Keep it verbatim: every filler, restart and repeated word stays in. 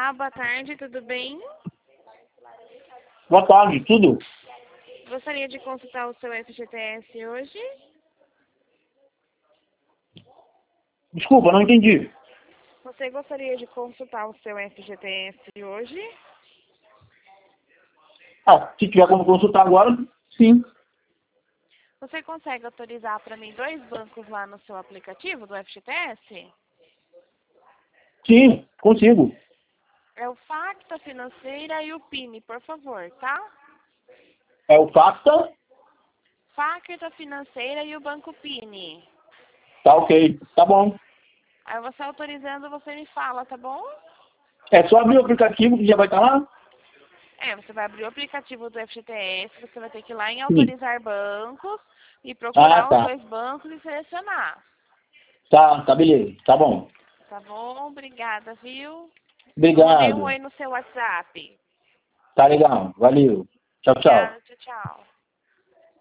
Olá, boa tarde, tudo bem? Boa tarde, tudo? Gostaria de consultar o seu F G T S hoje? Desculpa, não entendi. Você gostaria de consultar o seu F G T S hoje? Ah, se tiver como consultar agora, sim. Você consegue autorizar para mim dois bancos lá no seu aplicativo do F G T S? Sim, consigo. É o Facta Financeira e o P I N, por favor, tá? É o Facta? Facta Financeira e o Banco P I N. Tá ok, tá bom. Aí você autorizando, você me fala, tá bom? É só abrir o aplicativo que já vai estar lá? É, você vai abrir o aplicativo do F G T S, você vai ter que ir lá em Sim. autorizar bancos e Ah, procurar os tá. dois bancos e selecionar. Tá, tá, beleza. Tá bom. Tá bom? Obrigada, viu? Eu mandei um Obrigado. oi no seu WhatsApp. Tá legal. Valeu. Tchau, tchau. Obrigada, tchau, tchau.